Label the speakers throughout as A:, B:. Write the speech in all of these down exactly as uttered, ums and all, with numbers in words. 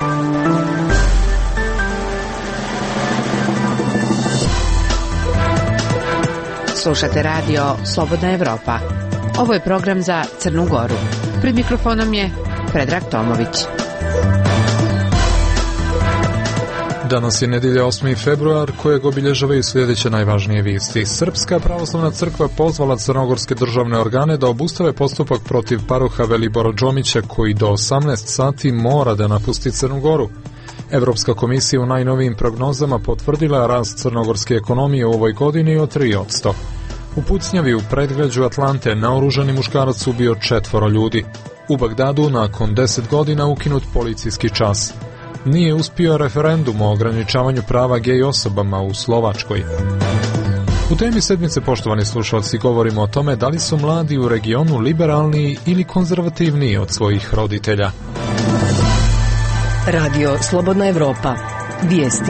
A: Slušate radio Slobodna Evropa. Ovo je program za Crnu Goru. Pred mikrofonom je Predrag Tomović.
B: Danas je nedjelja osmi februar, kojeg obilježavaju sljedeće najvažnije vijesti. Srpska pravoslavna crkva pozvala crnogorske državne organe da obustave postupak protiv paroha Velibora Džomića, koji do osamnaest sati mora da napusti Crnu Goru. Evropska komisija u najnovijim prognozama potvrdila rast crnogorske ekonomije u ovoj godini od tri posto. U pucnjavi u predgrađu Atlante naoružani muškarac ubio četvoro ljudi. U Bagdadu nakon deset godina ukinut policijski čas. Nije uspio referendum o ograničavanju prava gej osobama u Slovačkoj. U temi sedmice, poštovani slušalci, govorimo o tome da li su mladi u regionu liberalniji ili konzervativniji od svojih roditelja.
C: Radio Slobodna Evropa. Vijesti.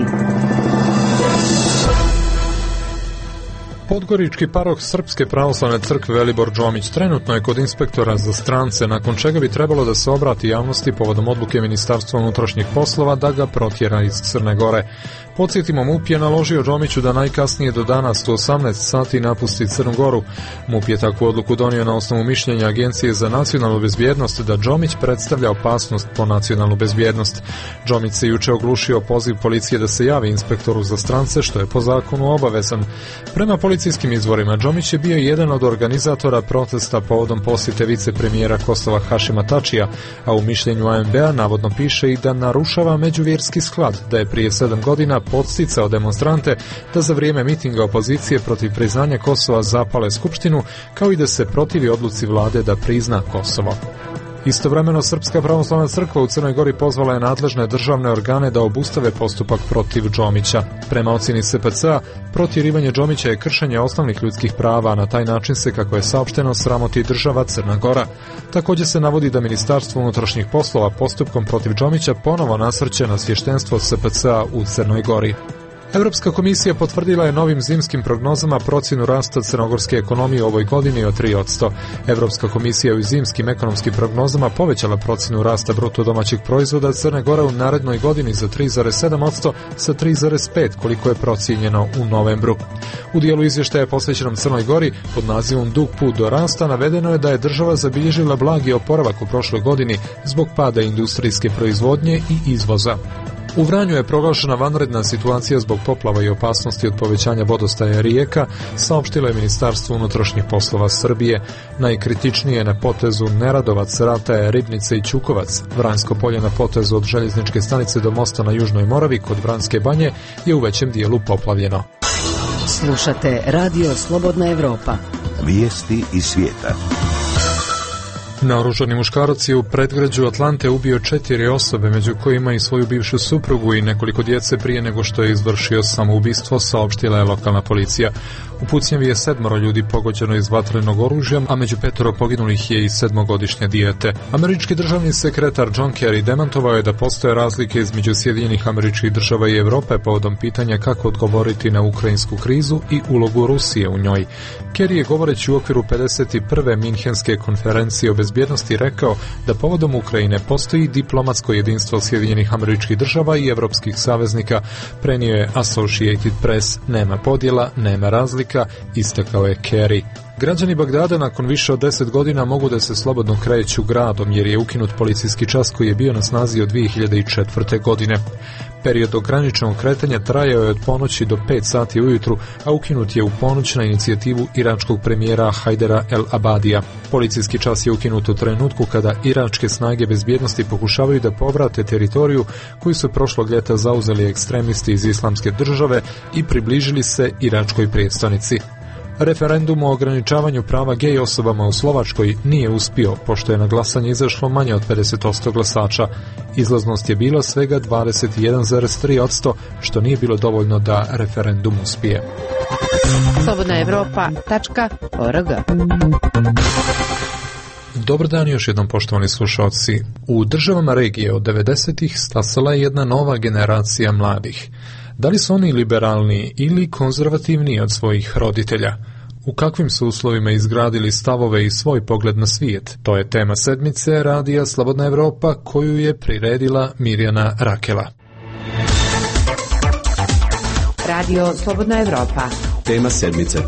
B: Podgorički paroh Srpske pravoslavne crkve Velibor Džomić trenutno je kod inspektora za strance, nakon čega bi trebalo da se obrati javnosti povodom odluke Ministarstva unutrašnjih poslova da ga protjera iz Crne Gore. Podsjetimo, MUP je naložio Džomiću da najkasnije do danas u osamnaest sati napusti Crnu Goru. MUP je takvu odluku donio na osnovu mišljenja Agencije za nacionalnu bezbjednost da Džomić predstavlja opasnost po nacionalnu bezbjednost. Džomić se juče oglušio poziv policije da se javi inspektoru za strance, što je po zakonu obavezan. Prema policijskim izvorima, Džomić je bio jedan od organizatora protesta povodom posjete vicepremijera Kosova Hašima Tačija, a u mišljenju A N B-a navodno piše i da narušava međuvjerski sklad, da je prije sedam godina podsticao demonstrante da za vrijeme mitinga opozicije protiv priznanja Kosova zapale skupštinu, kao i da se protivi odluci vlade da prizna Kosovo. Istovremeno, Srpska pravoslavna crkva u Crnoj Gori pozvala je nadležne državne organe da obustave postupak protiv Džomića. Prema ocjeni S P C-a, protjerivanje Džomića je kršenje osnovnih ljudskih prava, a na taj način se, kako je saopšteno, sramoti država Crna Gora. Također se navodi da Ministarstvo unutrašnjih poslova postupkom protiv Džomića ponovo nasrće na svještenstvo S P C-a u Crnoj Gori. Europska komisija potvrdila je novim zimskim prognozama procjenu rasta crnogorske ekonomije u ovoj godini od tri posto. Europska komisija u zimskim ekonomskim prognozama povećala procjenu rasta bruto domaćeg proizvoda Crne Gore u narednoj godini za tri zarez sedam posto sa tri zarez pet posto koliko je procijenjeno u novembru. U dijelu izvještaja posvećenom Crnoj Gori pod nazivom Dug put do rasta navedeno je da je država zabilježila blagi oporavak u prošloj godini zbog pada industrijske proizvodnje i izvoza. U Vranju je proglašena vanredna situacija zbog poplava i opasnosti od povećanja vodostaja rijeka, saopštilo je Ministarstvo unutrašnjih poslova Srbije. Najkritičnije na potezu Neradovac, Rataje, Ribnice i Ćukovac. Vranjsko polje na potezu od željezničke stanice do mosta na Južnoj Moravi kod Vranjske banje je u većem dijelu poplavljeno.
C: Slušate Radio Slobodna Evropa.
D: Vijesti iz svijeta.
B: Naoružani muškarac je u predgrađu Atlante ubio četiri osobe, među kojima i svoju bivšu suprugu i nekoliko djece prije nego što je izvršio samoubistvo, saopštila je lokalna policija. U pucnjavi je sedmoro ljudi pogođeno iz vatrenog oružja, a među petoro poginulih je i sedmogodišnje dijete. Američki državni sekretar John Kerry demantovao je da postoje razlike između Sjedinjenih Američkih Država i Europe povodom pitanja kako odgovoriti na ukrajinsku krizu i ulogu Rusije u njoj. Kerry je, govoreći u okviru pedeset prve Minhenske konferencije o bezbjednosti, rekao da povodom Ukrajine postoji diplomatsko jedinstvo Sjedinjenih Američkih Država i evropskih saveznika. Prenio je Associated Press: nema podjela, nema razlika, istakao je Kerry. Građani Bagdada nakon više od deset godina mogu da se slobodno kreću gradom jer je ukinut policijski čas koji je bio na snazi od dvije hiljade četvrte. godine. Period ograničenog kretanja trajao je od ponoći do pet sati ujutru, a ukinut je u ponoć na inicijativu iračkog premijera Hajdera El Abadija. Policijski čas je ukinut u trenutku kada iračke snage bezbjednosti pokušavaju da povrate teritoriju koju su prošlog ljeta zauzeli ekstremisti iz Islamske države i približili se iračkoj prijestolnici. Referendum o ograničavanju prava gej osobama u Slovačkoj nije uspio, pošto je na glasanje izašlo manje od pedeset posto glasača. Izlaznost je bila svega dvadeset jedan zarez tri posto, što nije bilo dovoljno da referendum uspije.
A: slobodna evropa tačka org.
B: Dobar dan još jednom, poštovani slušalci. U državama regije od devedesetih stasala je jedna nova generacija mladih. Da li su oni liberalniji ili konzervativniji od svojih roditelja? U kakvim su uslovima izgradili stavove i svoj pogled na svijet? To je tema sedmice Radija Slobodna Evropa koju je priredila Mirjana Rakela.
A: Radio Slobodna Evropa.
D: Tema sedmice.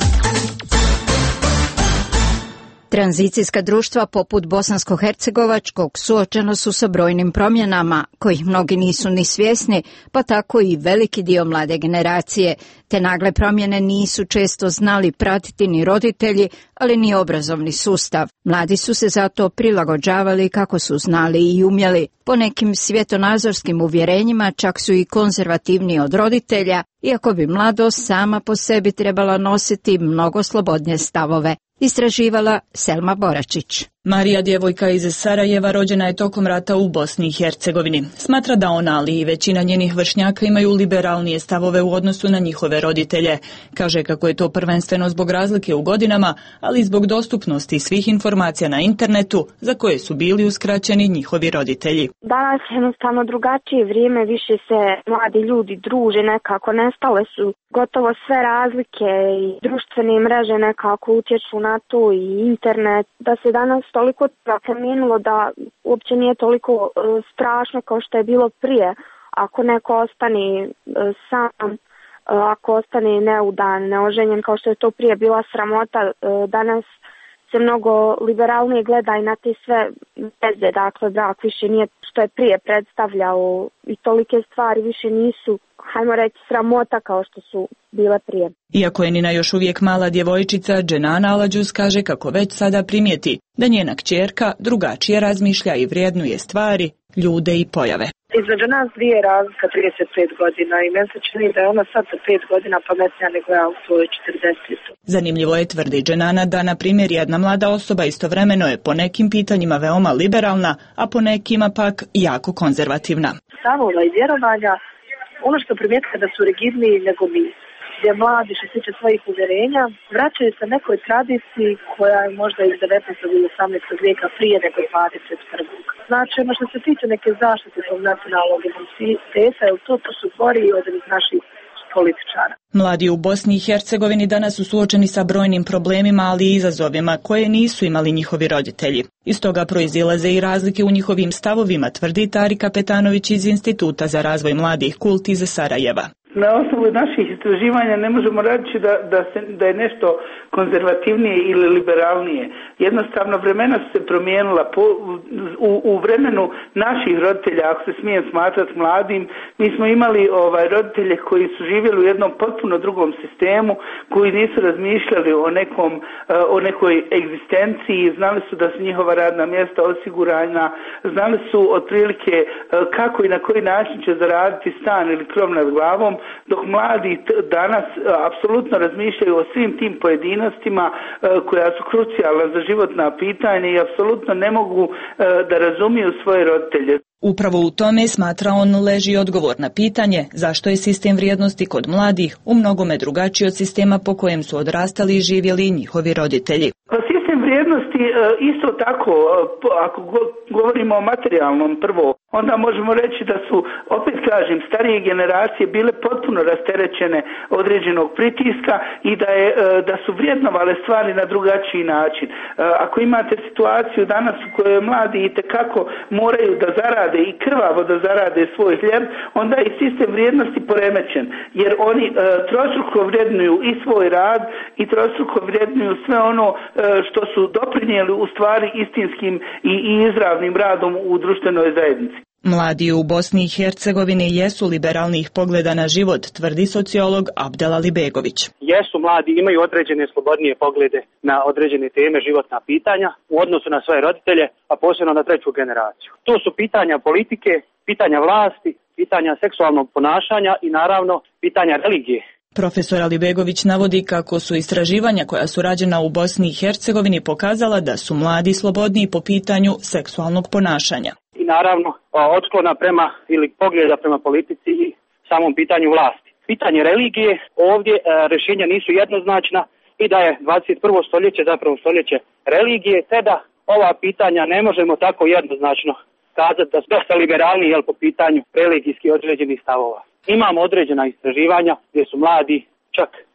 E: Tranzicijska društva poput bosansko-hercegovačkog suočena su sa brojnim promjenama, kojih mnogi nisu ni svjesni, pa tako i veliki dio mlade generacije. Te nagle promjene nisu često znali pratiti ni roditelji, ali ni obrazovni sustav. Mladi su se zato prilagođavali kako su znali i umjeli. Po nekim svjetonazorskim uvjerenjima čak su i konzervativniji od roditelja, iako bi mladost sama po sebi trebala nositi mnogo slobodnije stavove. Istraživala Selma Boračić.
F: Marija, djevojka iz Sarajeva, rođena je tokom rata u Bosni i Hercegovini. Smatra da ona, ali i većina njenih vršnjaka imaju liberalnije stavove u odnosu na njihove roditelje. Kaže kako je to prvenstveno zbog razlike u godinama, ali i zbog dostupnosti svih informacija na internetu za koje su bili uskraćeni njihovi roditelji.
G: Danas je jednostavno drugačije vrijeme, više se mladi ljudi druže, nekako nestale su gotovo sve razlike i društvene mreže nekako utječu na to i internet, da se danas toliko promijenilo da uopće nije toliko uh, strašno kao što je bilo prije. Ako neko ostane uh, sam, uh, ako ostane neudan, neoženjen kao što je to prije bila sramota, uh, danas se mnogo liberalnije gleda i na te sve veze, dakle brak više nije što je prije predstavljao i tolike stvari više nisu, hajmo reći, sramota kao što su bile prije.
F: Iako je Nina još uvijek mala djevojčica, Dženana Aladžuz kaže kako već sada primijeti da njena kćerka drugačije razmišlja i vrijednuje stvari, ljude i pojave.
H: Između nas dvije razlika trideset pet godina i meni se čini da je ona sad za pet godina pametnija nego ja u svojoj četrdeset.
F: Zanimljivo je, tvrdi Dženana, da na primjer jedna mlada osoba istovremeno je po nekim pitanjima veoma liberalna, a po nekima pak jako konzervativna.
H: Stavova i vjerovanja, ono što primijetila da su rigidniji nego mi, gdje mladi što se tiče svojih uvjerenja vraćaju se nekoj tradiciji koja je možda iz devetnaestog ili osamnaestog vijeka prije nego dvadeset prvog. Znači, ono što se tiče neke zaštite tog nacionalnog identiteta, jer to, to su bori od naših političara.
F: Mladi u Bosni i Hercegovini danas su suočeni sa brojnim problemima, ali i izazovima koje nisu imali njihovi roditelji. Iz toga proizilaze i razlike u njihovim stavovima, tvrdi Tarika Petanović iz Instituta za razvoj mladih Kult iz Sarajeva.
I: Na osnovu naših istraživanja ne možemo reći da, da, se, da je nešto konzervativnije ili liberalnije. Jednostavno vremena su se promijenila. Po, u, u vremenu naših roditelja, ako se smije smatrati mladim, mi smo imali ovaj, roditelje koji su živjeli u jednom potpuno drugom sistemu, koji nisu razmišljali o, nekom, o nekoj egzistenciji, znali su da su njihova radna mjesta osigurana, znali su otprilike kako i na koji način će zaraditi stan ili krov nad glavom, dok mladi danas apsolutno razmišljaju o svim tim pojedinostima koja su krucijalna za životna pitanja i apsolutno ne mogu da razumiju svoje roditelje.
F: Upravo u tome, smatra on, leži odgovor na pitanje zašto je sistem vrijednosti kod mladih u mnogome drugačiji od sistema po kojem su odrastali i živjeli njihovi roditelji.
I: Sistem vrijednosti isto tako, ako govorimo o materijalnom prvo, onda možemo reći da su, opet kažem, starije generacije bile potpuno rasterećene određenog pritiska i da, je, da su vrijednovale stvari na drugačiji način. Ako imate situaciju danas u kojoj mladi itekako moraju da zarade i krvavo da zarade svoj hljeb, onda je sistem vrijednosti poremećen, jer oni trostruko vrednuju i svoj rad i trostruko vrednuju sve ono što su doprinijeli u stvari istinskim i, i izravnim radom u društvenoj zajednici.
F: Mladi u Bosni i Hercegovini jesu liberalnih pogleda na život, tvrdi sociolog Abdelali Begović.
J: Jesu mladi, imaju određene slobodnije poglede na određene teme, životna pitanja u odnosu na svoje roditelje, a posebno na treću generaciju. To su pitanja politike, pitanja vlasti, pitanja seksualnog ponašanja i naravno pitanja religije.
F: Profesor Alibegović navodi kako su istraživanja koja su rađena u Bosni i Hercegovini pokazala da su mladi slobodniji po pitanju seksualnog ponašanja.
J: I naravno otklona prema ili pogleda prema politici i samom pitanju vlasti. Pitanje religije, ovdje e, rješenja nisu jednoznačna i da je dvadeset prvo stoljeće zapravo stoljeće religije, te da ova pitanja ne možemo tako jednoznačno kazati da su dosta liberalni jel, po pitanju religijskih određenih stavova. Imamo određena istraživanja gdje su mladi čak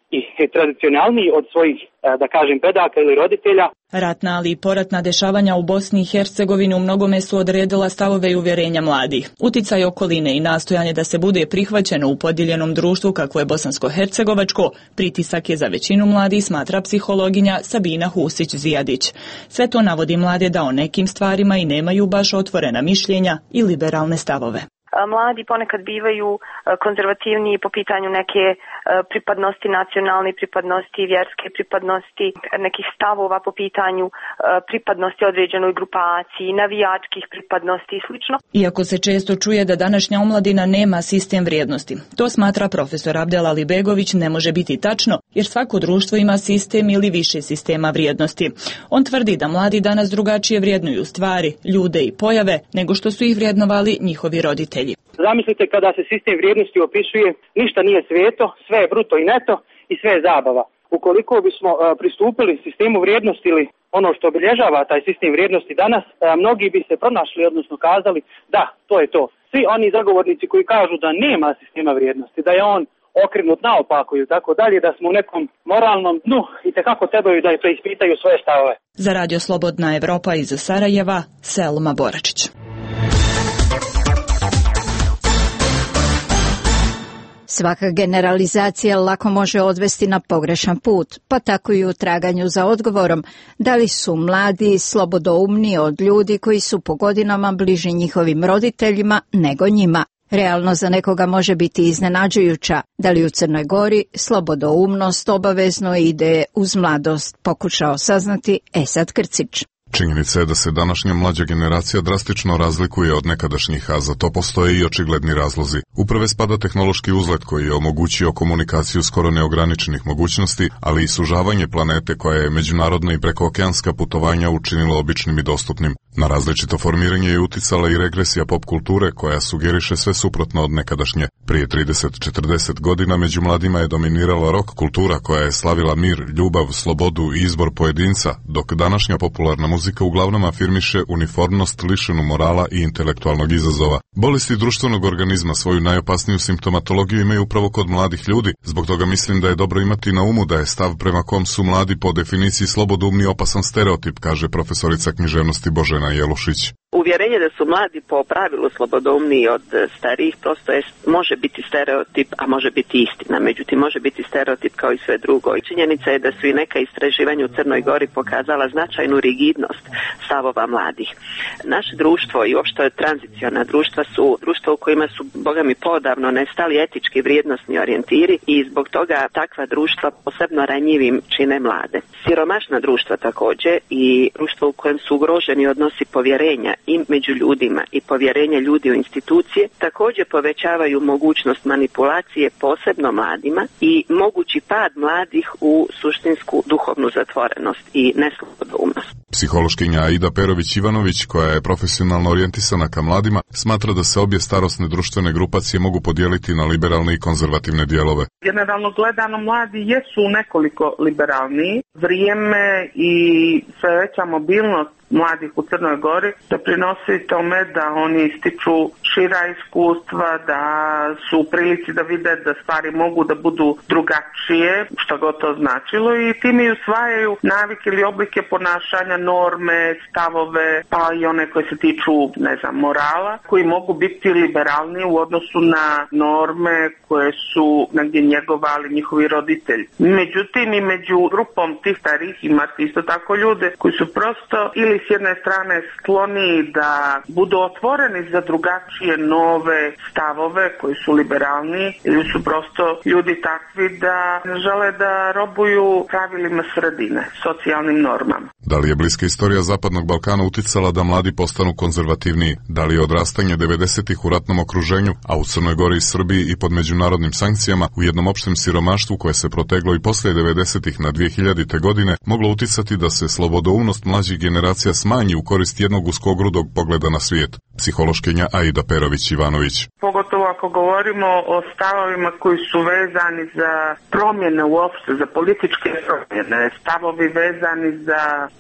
J: i tradicionalniji od svojih, da kažem, predaka ili roditelja.
F: Ratna, ali i poratna dešavanja u Bosni i Hercegovini u mnogome su odredila stavove i uvjerenja mladih. Uticaj okoline i nastojanje da se bude prihvaćeno u podijeljenom društvu kako je bosansko-hercegovačko, pritisak je za većinu mladih, smatra psihologinja Sabina Husić-Zijadić. Sve to navodi mlade da o nekim stvarima i nemaju baš otvorena mišljenja i liberalne stavove.
K: Mladi ponekad bivaju konzervativniji po pitanju neke pripadnosti nacionalne pripadnosti, vjerske pripadnosti, nekih stavova po pitanju pripadnosti određenoj grupaciji, navijačkih pripadnosti i slično.
F: Iako se često čuje da današnja omladina nema sistem vrijednosti, to smatra profesor Abdel Alibegović ne može biti tačno, jer svako društvo ima sistem ili više sistema vrijednosti. On tvrdi da mladi danas drugačije vrijednuju stvari, ljude i pojave nego što su ih vrijednovali njihovi roditelji.
J: Zamislite kada se sistem vrijednosti opisuje, ništa nije sveto, sve je bruto i neto i sve je zabava. Ukoliko bismo uh, pristupili sistemu vrijednosti ili ono što obilježava taj sistem vrijednosti danas, uh, mnogi bi se pronašli, odnosno kazali da, to je to. Svi oni zagovornici koji kažu da nema sistema vrijednosti, da je on okrenut naopako i tako dalje, da smo u nekom moralnom dnu i tekako trebaju da preispitaju svoje stavove.
F: Za Radio Slobodna Evropa iz Sarajeva, Selma Boračić.
E: Svaka generalizacija lako može odvesti na pogrešan put, pa tako i u traganju za odgovorom da li su mladi slobodoumni od ljudi koji su po godinama bliži njihovim roditeljima nego njima. Realno za nekoga može biti iznenađujuća da li u Crnoj Gori slobodoumnost obavezno ide uz mladost, pokušao saznati Esad Krcić.
L: Činjenica je da se današnja mlađa generacija drastično razlikuje od nekadašnjih, a za to postoje i očigledni razlozi. U prve spada tehnološki uzlet koji je omogućio komunikaciju skoro neograničenih mogućnosti, ali i sužavanje planete koja je međunarodna i prekookeanska putovanja učinila običnim i dostupnim. Na različito formiranje je uticala i regresija pop kulture koja sugeriše sve suprotno od nekadašnje. Prije trideset do četrdeset godina među mladima je dominirala rock kultura koja je slavila mir, ljubav, slobodu i izbor pojedinca, dok današnja popularna muzika uglavnom afirmiše uniformnost lišenu morala i intelektualnog izazova. Bolesti društvenog organizma svoju najopasniju simptomatologiju imaju upravo kod mladih ljudi, zbog toga mislim da je dobro imati na umu da je stav prema kom su mladi po definiciji slobodoumni opasan stereotip, kaže profesorica književnosti Božena Jelušić.
M: Uvjerenje da su mladi po pravilu slobodoumniji od starijih prosto je, može biti stereotip, a može biti istina. Međutim, može biti stereotip kao i sve drugo. I činjenica je da su i neka istraživanja u Crnoj Gori pokazala značajnu rigidnost stavova mladih. Naše društvo i uopšte tranziciona društva su društva u kojima su, boga mi, podavno nestali etički vrijednosni orijentiri i zbog toga takva društva posebno ranjivim čine mlade. Siromašna društva također i društvo u kojem su ugroženi odnosi povjerenja i među ljudima i povjerenje ljudi u institucije također povećavaju mogućnost manipulacije posebno mladima i mogući pad mladih u suštinsku duhovnu zatvorenost i neslobodoumnost.
L: Psihološkinja Aida Perović-Ivanović, koja je profesionalno orijentisana ka mladima, smatra da se obje starosne društvene grupacije mogu podijeliti na liberalne i konzervativne dijelove.
N: Generalno gledano, mladi jesu nekoliko liberalniji. Vrijeme i sve veća mobilnost mladih u Crnoj Gori doprinosi tome da oni ističu šira iskustva, da su u prilici da vide da stvari mogu da budu drugačije, što god to značilo, i tim i usvajaju navike ili oblike ponašanja, norme, stavove, pa i one koje se tiču, ne znam, morala, koji mogu biti liberalni u odnosu na norme koje su negdje njegovali njihovi roditelji. Međutim, i među grupom tih starih imate isto tako ljude koji su prosto ili s jedne strane skloni da budu otvoreni za drugačije nove stavove koji su liberalni, ili su prosto ljudi takvi da ne žele da robuju pravilima sredine, socijalnim normama.
L: Da li je bliska istorija Zapadnog Balkana uticala da mladi postanu konzervativniji? Da li je odrastanje devedesetih u ratnom okruženju, a u Crnoj Gori i Srbiji i pod međunarodnim sankcijama u jednom opštem siromaštvu koje se proteglo i poslije devedesetih na dve hiljadite godine moglo uticati da se slobodoumnost mlađih generacija smanji u korist jednog uskogrudog pogleda na svijet? Psihološkinja Aida Perović-Ivanović.
N: Pogotovo ako govorimo o stavovima koji su vezani za promjene uopšte, za političke promjene, stavovi vezani za e,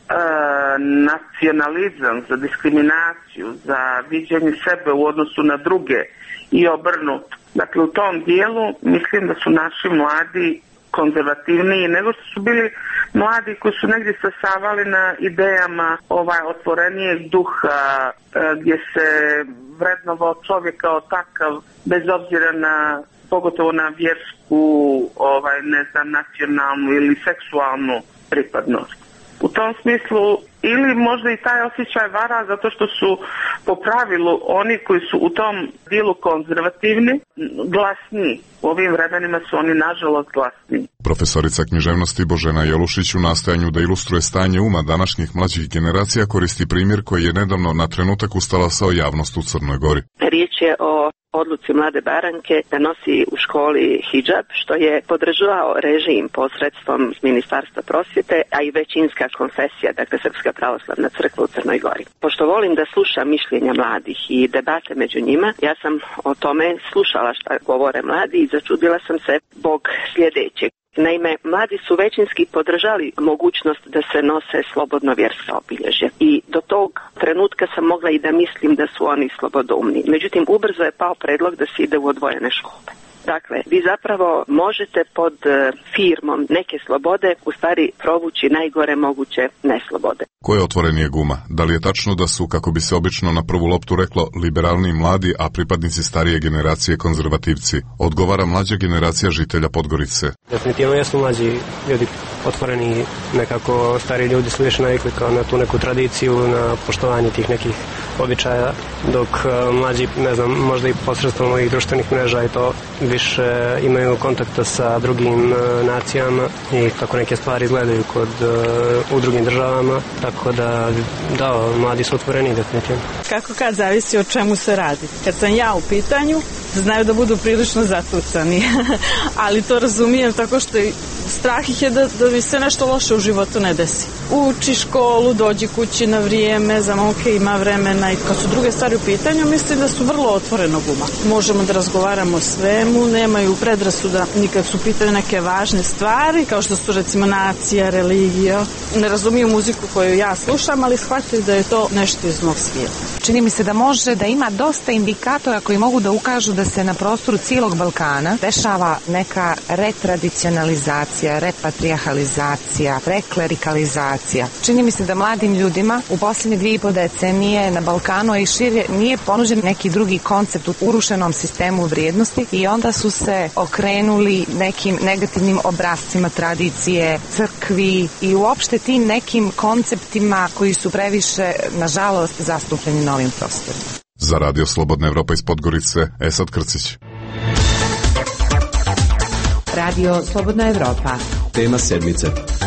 N: nacionalizam, za diskriminaciju, za viđenje sebe u odnosu na druge i obrnut. Dakle, u tom dijelu mislim da su naši mladi konzervativniji, nego što su bili mladi koji su negdje stasavali na idejama ovaj otvorenijeg duha, gdje se vrednovao čovjek kao takav, bez obzira na, pogotovo na vjersku, ovaj, ne znam, nacionalnu ili seksualnu pripadnost. U tom smislu, ili možda i taj osjećaj vara zato što su po pravilu oni koji su u tom dijelu konzervativni glasni. U ovim vremenima su oni nažalost glasni.
L: Profesorica književnosti Božena Jelušić u nastojanju da ilustruje stanje uma današnjih mlađih generacija koristi primjer koji je nedavno na trenutak ustalasao javnost u Crnoj Gori.
M: Riječ je o odluci mlade baranke da nosi u školi hidžab, što je podržavao režim posredstvom Ministarstva prosvjete, a i većinska konfesija, dakle Srpska pravoslavna crkva u Crnoj Gori. Pošto volim da slušam mišljenja mladih i debate među njima, ja sam o tome slušala šta govore mladi i začudila sam se zbog sljedećeg. Naime, mladi su većinski podržali mogućnost da se nose slobodno vjerska obilježja i do tog trenutka sam mogla i da mislim da su oni slobodoumni. Međutim, ubrzo je pao predlog da se ide u odvojene škole. Dakle, vi zapravo možete pod firmom neke slobode u stvari provući najgore moguće neslobode.
L: Ko je otvorenije guma? Da li je tačno da su, kako bi se obično na prvu loptu reklo, liberalni mladi, a pripadnici starije generacije konzervativci? Odgovara mlađa generacija žitelja Podgorice.
O: Definitivno jesu mlađi ljudi otvoreni, nekako stari ljudi su više navikli kao na tu neku tradiciju, na poštovanje tih nekih običaja, dok mlađi, ne znam, možda i posredstvom ovih društvenih mreža i to više imaju kontakta sa drugim nacijama i kako neke stvari izgledaju kod, u drugim državama, tako da, da, mladi su otvoreni definitivno.
P: Kako kad zavisi o čemu se radi. Kad sam ja u pitanju, znaju da budu prilično zatucani, ali to razumijem tako što strah ih je da, da mi se nešto loše u životu ne desi. Uči školu, dođi kući na vrijeme, za momke ima vremena i kad su druge stvari u pitanju, mislim da su vrlo otvorenog uma. Možemo da razgovaramo o svemu, nemaju predrasuda nikad su pitaju neke važne stvari, kao što su recimo nacija, religija. Ne razumiju muziku koju ja slušam, ali shvataju da je to nešto iz mog svijeta.
Q: Čini mi se da može da ima dosta indikatora koji mogu da ukažu da se na prostoru cijelog Balkana dešava neka retradicionalizacija, repatrijahalizacija, reklerikalizacija. Čini mi se da mladim ljudima u posljednje dvije i po decenije na Balkanu i šire nije ponuđen neki drugi koncept u urušenom sistemu vrijednosti i onda su se okrenuli nekim negativnim obrascima tradicije, crkvi i uopšte tim nekim konceptima koji su previše, nažalost, zastupljeni na ovim prostorima.
L: Za Radio Slobodna Evropa iz Podgorice, Esad Krcić.
A: Radio Slobodna Evropa.
R: Tema sedmice.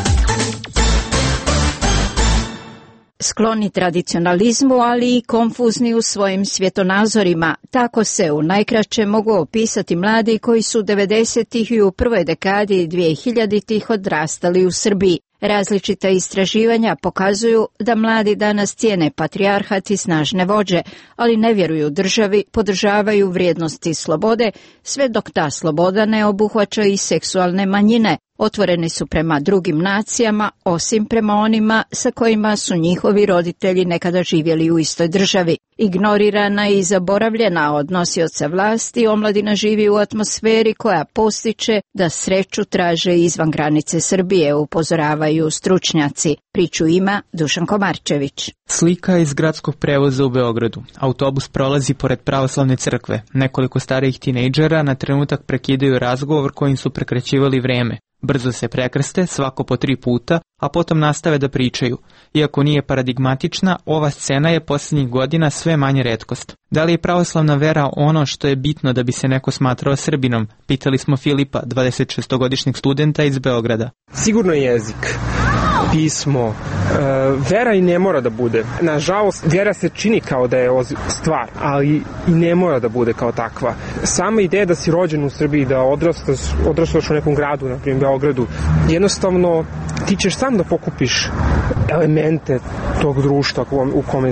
E: Skloni tradicionalizmu, ali i konfuzni u svojim svjetonazorima. Tako se u najkraće mogu opisati mladi koji su devedesetih i u prvoj dekadi dvije hiljaditih odrastali u Srbiji. Različita istraživanja pokazuju da mladi danas cijene patrijarhat i snažne vođe, ali ne vjeruju državi, podržavaju vrijednosti slobode, sve dok ta sloboda ne obuhvaća i seksualne manjine. Otvoreni su prema drugim nacijama, osim prema onima sa kojima su njihovi roditelji nekada živjeli u istoj državi. Ignorirana i zaboravljena od nosioca vlasti, omladina živi u atmosferi koja postiče da sreću traže izvan granice Srbije, upozoravaju stručnjaci. Priču ima Dušan Komarčević.
S: Slika iz gradskog prevoza u Beogradu. Autobus prolazi pored pravoslavne crkve. Nekoliko starijih tinejdžera na trenutak prekidaju razgovor kojim su prekraćivali vreme. Brzo se prekrste, svako po tri puta, a potom nastave da pričaju. Iako nije paradigmatična, ova scena je posljednjih godina sve manje retkost. Da li je pravoslavna vera ono što je bitno da bi se neko smatrao Srbinom? Pitali smo Filipa, dvadesetšestogodišnjeg studenta iz Beograda.
T: Sigurno jezik, pismo, vera i ne mora da bude. Nažalost, vjera se čini kao da je stvar, ali i ne mora da bude kao takva. Sama ideja da si rođen u Srbiji, da odrastaš, odrastaš u nekom gradu, na primjer Beogradu, jednostavno ti ćeš sam da pokupiš elemente tog društva u kome si.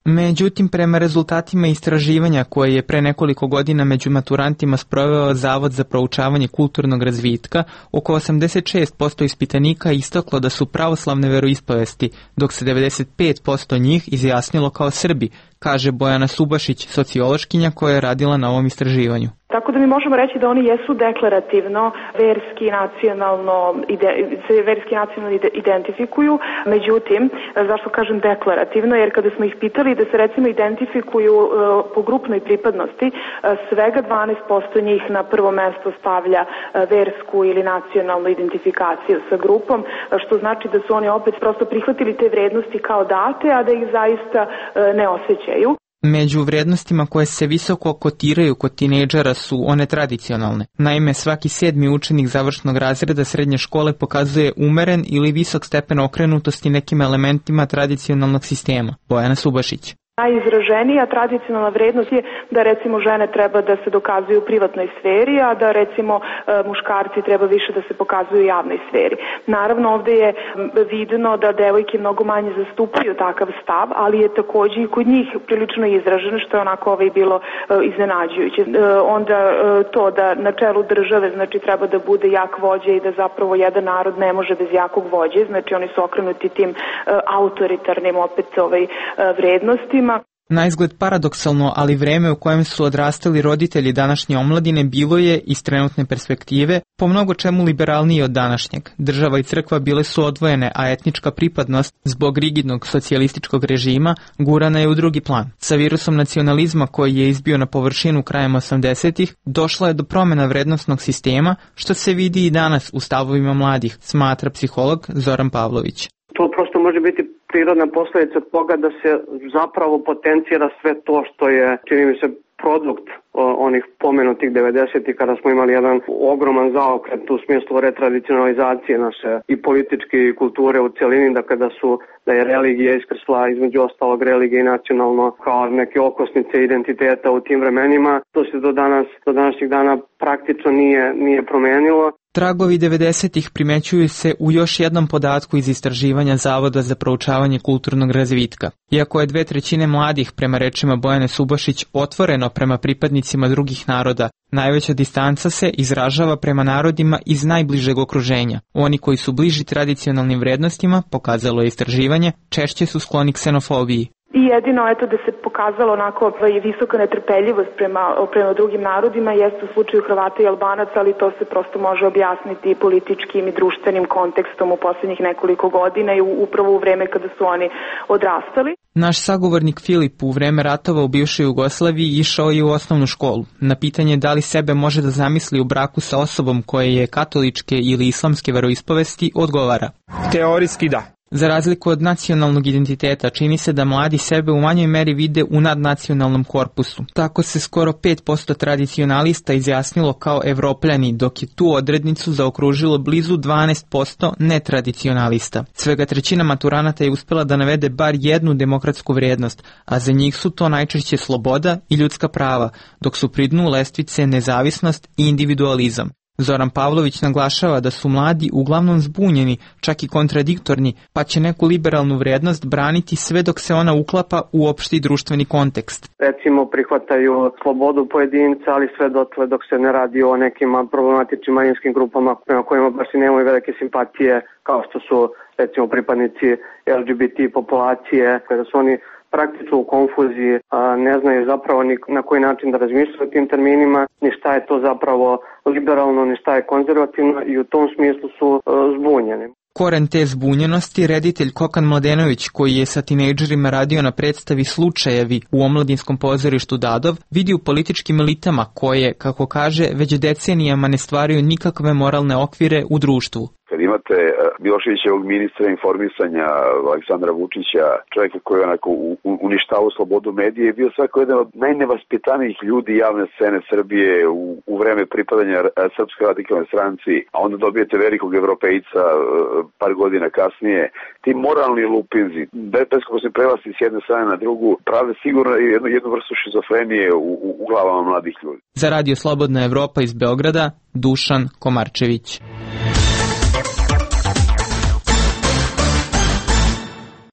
S: Međutim, prema rezultatima istraživanja koje je pre nekoliko godina među maturantima sproveo Zavod za proučavanje kulturnog razvitka, oko osamdeset šest posto ispitanika istaklo da su pravoslavne veroispovesti, dok se devedeset pet posto njih izjasnilo kao Srbi, kaže Bojana Subašić, sociološkinja koja je radila na ovom istraživanju.
H: Tako da mi možemo reći da oni jesu deklarativno, verski, nacionalno, ide, se verski nacionalno identifikuju, međutim, zašto kažem deklarativno, jer kada smo ih pitali da se recimo identifikuju uh, po grupnoj pripadnosti, uh, svega dvanaest posto njih na prvo mesto stavlja uh, versku ili nacionalnu identifikaciju sa grupom, uh, što znači da su oni opet prosto prihvatili te vrednosti kao date, a da ih zaista uh, ne osjećaju.
S: Među vrijednostima koje se visoko kotiraju kod tinejdžera su one tradicionalne. Naime, svaki sedmi učenik završnog razreda srednje škole pokazuje umeren ili visok stepen okrenutosti nekim elementima tradicionalnog sistema. Bojana Subašić.
H: Najizraženija tradicionalna vrednost je da recimo žene treba da se dokazuju u privatnoj sferi, a da recimo muškarci treba više da se pokazuju u javnoj sferi. Naravno ovde je vidno da devojke mnogo manje zastupaju takav stav, ali je takođe i kod njih prilično izraženo, što je onako ovaj bilo iznenađujuće. Onda to da na čelu države znači treba da bude jak vođa i da zapravo jedan narod ne može bez jakog vođe, znači oni su okrenuti tim autoritarnim opet ovaj vrednostima.
S: Naizgled paradoksalno, ali vreme u kojem su odrastali roditelji današnje omladine bilo je, iz trenutne perspektive, po mnogo čemu liberalniji od današnjeg. Država i crkva bile su odvojene, a etnička pripadnost, zbog rigidnog socijalističkog režima, gurana je u drugi plan. Sa virusom nacionalizma koji je izbio na površinu krajem osamdesetih, došla je do promjena vrednostnog sistema, što se vidi i danas u stavovima mladih, smatra psiholog Zoran Pavlović.
J: To prosto može biti prirodna posljedica toga da se zapravo potencira sve to što je, čini mi se, produkt onih pomenutih devedesetih kada smo imali jedan ogroman zaokret u smislu retradicionalizacije naše i političke i kulture u celini, da kada su da je religija iskrsla između ostalog religije i nacionalno kao neke okosnice identiteta u tim vremenima. To se do danas, do današnjih dana praktično nije, nije promenilo.
S: Tragovi devedesetih primećuju se u još jednom podatku iz istraživanja Zavoda za proučavanje kulturnog razvitka. Iako je dve trećine mladih, prema rečima Bojane Subašić, otvoreno prema pripadnicima drugih naroda, najveća distanca se izražava prema narodima iz najbližeg okruženja. Oni koji su bliži tradicionalnim vrednostima, pokazalo je istraživanje, češće su skloni ksenofobiji.
H: I jedino eto da se pokazalo onako visoka netrpeljivost prema, prema drugim narodima jeste u slučaju Hrvata i Albanaca, ali to se prosto može objasniti političkim i društvenim kontekstom u posljednjih nekoliko godina i upravo u vreme kada su oni odrastali.
S: Naš sagovornik Filip u vreme ratova u bivšoj Jugoslaviji išao je u osnovnu školu. Na pitanje da li sebe može da zamisli u braku sa osobom koje je katoličke ili islamske veroispovesti, odgovara.
T: Teorijski da.
S: Za razliku od nacionalnog identiteta, čini se da mladi sebe u manjoj meri vide u nadnacionalnom korpusu. Tako se skoro pet posto tradicionalista izjasnilo kao Evropljani, dok je tu odrednicu zaokružilo blizu dvanaest posto netradicionalista. Svega trećina maturanata je uspela da navede bar jednu demokratsku vrijednost, a za njih su to najčešće sloboda i ljudska prava, dok su pri dnu lestvice nezavisnost i individualizam. Zoran Pavlović naglašava da su mladi uglavnom zbunjeni, čak i kontradiktorni, pa će neku liberalnu vrijednost braniti sve dok se ona uklapa u opšti društveni kontekst.
J: Recimo prihvataju slobodu pojedinca, ali sve dotle dok se ne radi o nekim problematičnim manjinskim grupama prema kojima baš i nemaju velike simpatije, kao što su recimo pripadnici L G B T populacije, kada su oni praktično u konfuziji, a ne znaju zapravo ni na koji način da razmišljaju o tim terminima, ni šta je to zapravo liberalno, ni šta je konzervativno i u tom smislu su uh, zbunjeni.
S: Koren te zbunjenosti reditelj Kokan Mladenović, koji je sa tinejdžerima radio na predstavi Slučajevi u omladinskom pozorištu Dadov, vidi u političkim elitama koje, kako kaže, već decenijama ne stvaraju nikakve moralne okvire u društvu.
R: Kad imate Miloševićevog ministra informisanja Aleksandra Vučića, čovjeka koji je onako uništavao slobodu medije, je bio svako jedan od najnevaspitanijih ljudi javne scene Srbije u, u vreme pripadanja Srpskoj radikalnoj stranci, a onda dobijete velikog evropejca par godina kasnije. Ti moralni lupinzi, beskorisni prelasci s jedne strane na drugu, prave sigurno jednu, jednu vrstu šizofrenije u, u, u glavama mladih ljudi.
S: Za Radio Slobodna Evropa iz Beograda, Dušan Komarčević.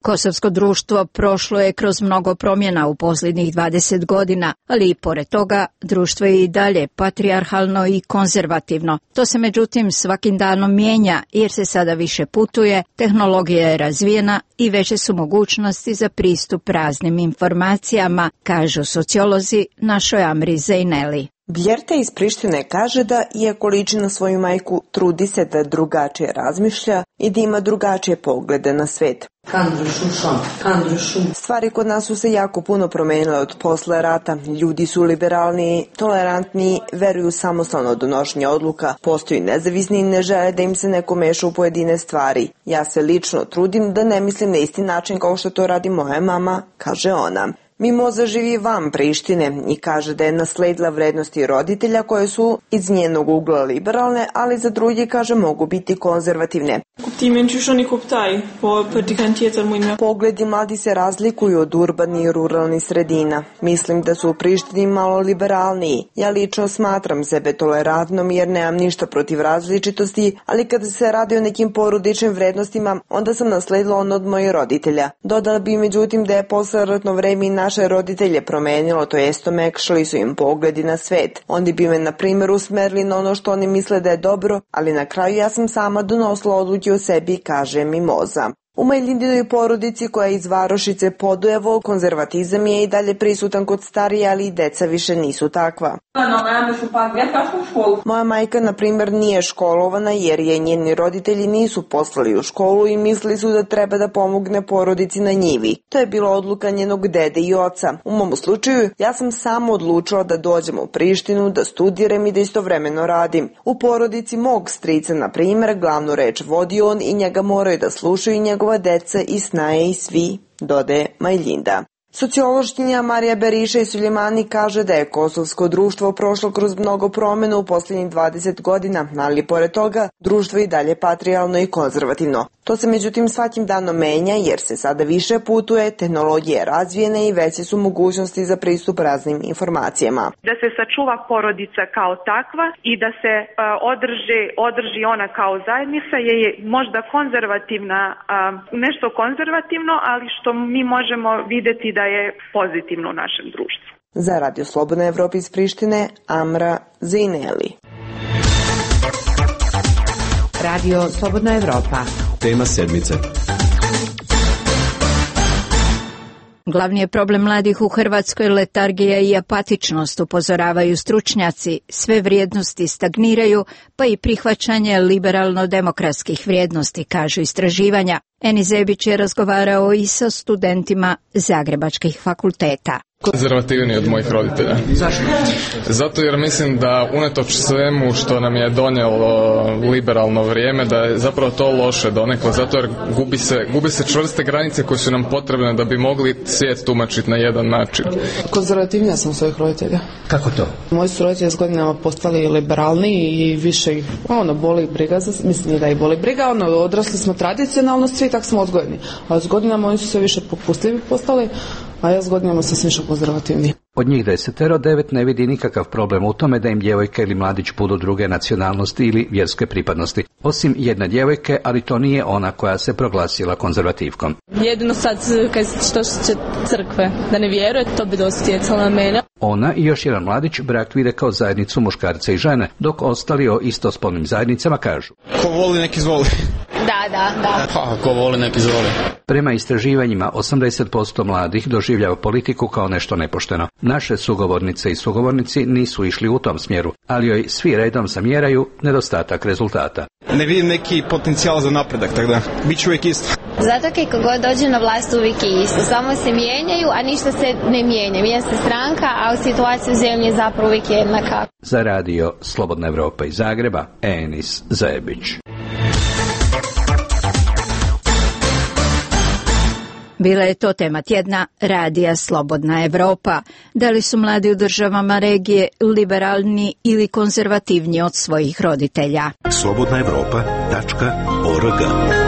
E: Kosovsko društvo prošlo je kroz mnogo promjena u posljednjih dvadeset godina, ali i pored toga društvo je i dalje patrijarhalno i konzervativno. To se međutim svakim danom mijenja jer se sada više putuje, tehnologija je razvijena i veće su mogućnosti za pristup raznim informacijama, kažu sociolozi našoj Amri Zejneli.
U: Bjerte iz Prištine kaže da, iako liči na svoju majku, trudi se da drugačije razmišlja i da ima drugačije poglede na svet. Stvari kod nas su se jako puno promenile od posle rata. Ljudi su liberalniji, tolerantniji, veruju samostalno donošenje odluka, postoji nezavisni i ne žele da im se neko meša u pojedine stvari. Ja se lično trudim da ne mislim na isti način kao što to radi moja mama, kaže ona. Mimoza živi van Prištine i kaže da je nasledila vrednosti roditelja koje su iz njenog ugla liberalne, ali za drugi, kaže, mogu biti konzervativne. Pogledi mladi se razlikuju od urbanih i ruralnih sredina. Mislim da su u Prištini malo liberalniji. Ja lično smatram sebe tolerantnom jer nemam ništa protiv različitosti, ali kada se radi o nekim porodičnim vrednostima, onda sam nasledila ono od mojih roditelja. Dodala bi međutim da je posleratno vreme i naše roditelje promenilo, to jest omekšali su im pogledi na svet. Oni bi me, na primjer, usmerili na ono što oni misle da je dobro, ali na kraju ja sam sama donosila odluke o sebi, kaže Mimoza. U Majlindinoj porodici koja je iz varošice Podujevo, konzervatizam je i dalje prisutan kod starije, ali i deca više nisu takva. Moja majka, na primjer, nije školovana jer je njeni roditelji nisu poslali u školu i mislili su da treba da pomogne porodici na njivi. To je bila odluka njenog dede i oca. U mom slučaju, ja sam samo odlučila da dođem u Prištinu, da studiram i da istovremeno radim. U porodici mog strica, na primjer, glavnu reč vodi on i njega moraju da slušaju i njegova deca i snaje i svi, dodaje Majlinda. Sociološkinja Marija Beriša i Suljemani kaže da je kosovsko društvo prošlo kroz mnogo promjena u posljednjih dvadeset godina, ali pored toga društvo je i dalje patrijarhalno i konzervativno. To se međutim svakim danom menja jer se sada više putuje, tehnologija je razvijena i veće su mogućnosti za pristup raznim informacijama.
V: Da se sačuva porodica kao takva i da se uh, održi, održi ona kao zajednica je, je možda konzervativna, uh, nešto konzervativno, ali što mi možemo vidjeti da je pozitivno u našem društvu.
U: Za Radio Slobodna Evropa iz Prištine, Amra Zejneli.
A: Radio Slobodna Evropa.
D: Tema sedmice.
E: Glavni je problem mladih u Hrvatskoj letargija i apatičnost, upozoravaju stručnjaci. Sve vrijednosti stagniraju, pa i prihvaćanje liberalno-demokratskih vrijednosti, kažu istraživanja. Eni Zebić je razgovarao i sa studentima zagrebačkih fakulteta.
W: Konzervativni od mojih roditelja.
D: Zašto?
W: Zato jer mislim da unatoč svemu što nam je donijelo liberalno vrijeme, da je zapravo to loše donekle, zato jer gubi se, gubi se čvrste granice koje su nam potrebne da bi mogli svijet tumačiti na jedan način.
X: Konzervativnija sam svojih roditelja.
D: Kako to?
X: Moji su roditelji s godinama postali liberalni i više ih, ono, boli briga, mislim da ih boli briga, ono, odrasli smo tradicionalno svi, tak smo odgojeni. A s godinama oni su sve više popustljivi postali, a ja s godinama sam više konzervativni.
D: Od njih desetero, devet ne vidi nikakav problem u tome da im djevojka ili mladić budu druge nacionalnosti ili vjerske pripadnosti. Osim jedne djevojke, ali to nije ona koja se proglasila konzervativkom.
Y: Jedino sad, kad što će crkve, da ne vjeruje, to bi dosta utjecalo na mene.
D: Ona i još jedan mladić brak vide kao zajednicu muškarca i žene, dok ostali o istospolnim zajednicama kažu:
W: ko voli, nek izvoli.
Y: Da, da, da.
W: Pa, ko voli, nek izvoli.
D: Prema istraživanjima, osamdeset posto mladih doživljava politiku kao nešto nepošteno. Naše sugovornice i sugovornici nisu išli u tom smjeru, ali joj svi redom zamjeraju nedostatak rezultata.
W: Ne vidim neki potencijal za napredak, tako da bit ću uvijek isto.
Z: Zato kako god dođe na vlast uvijek je isto. Samo se mijenjaju, a ništa se ne mijenja. Mijenja se stranka, a situacija u zemlji je zapravo uvijek jednaka.
D: Za Radio Slobodna Evropa iz Zagreba, Enis Zebić.
E: Bila je to tema tjedna Radija Slobodna Evropa. Da li su mladi u državama regije liberalni ili konzervativni od svojih roditelja?
D: slobodna evropa tačka org.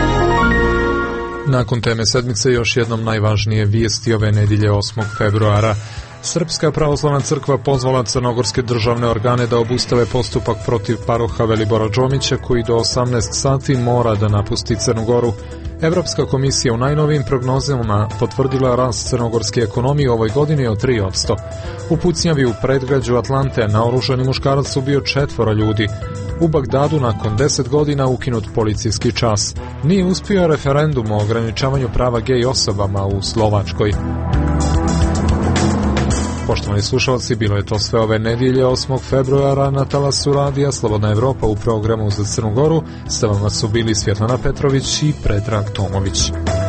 B: Nakon teme sedmice još jednom najvažnije vijesti ove nedjelje osmog februara. Srpska pravoslavna crkva pozvala crnogorske državne organe da obustave postupak protiv paroha Velibora Džomića koji do osamnaest sati mora da napusti Crnu Goru. Evropska komisija u najnovijim prognozama potvrdila rast crnogorske ekonomije u ovoj godini od tri posto. U pucnjavi u predgrađu Atlante naoružani muškarac ubio četvoro ljudi. U Bagdadu nakon deset godina ukinut policijski čas. Nije uspio referendum o ograničavanju prava gej osobama u Slovačkoj. Poštovani slušalci, bilo je to sve ove nedjelje osmog februara na talasu radija Slobodna Evropa u programu za Crnu Goru. S vama su bili Svjetlana Petrović i Predrag Tomović.